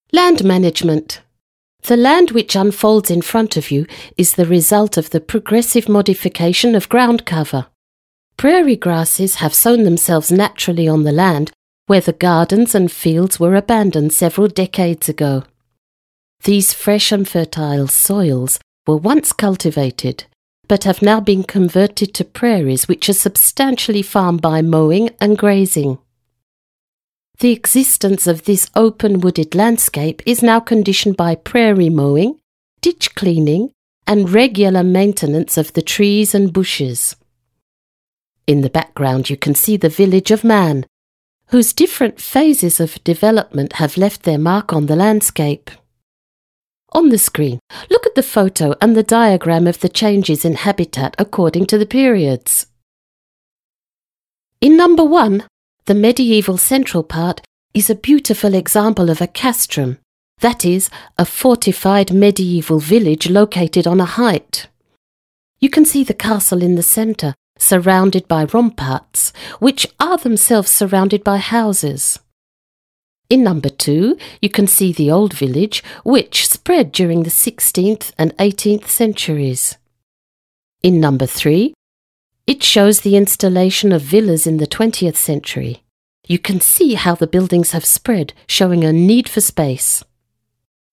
Land management. The land which unfolds in front of you is the result of the progressive modification of ground cover. Prairie grasses have sown themselves naturally on the land where the gardens and fields were abandoned several decades ago. These fresh and fertile soils were once cultivated, but have now been converted to prairies which are substantially farmed by mowing and grazing. The existence of this open wooded landscape is now conditioned by prairie mowing, ditch cleaning, and regular maintenance of the trees and bushes. In the background you can see the village of Man, whose different phases of development have left their mark on the landscape. On the screen, look at the photo and the diagram of the changes in habitat according to the periods. In number 1, the medieval central part is a beautiful example of a castrum, that is, a fortified medieval village located on a height. You can see the castle in the centre, surrounded by ramparts, which are themselves surrounded by houses. In number 2, you can see the old village, which spread during the 16th and 18th centuries. In number 3, it shows the installation of villas in the 20th century. You can see how the buildings have spread, showing a need for space.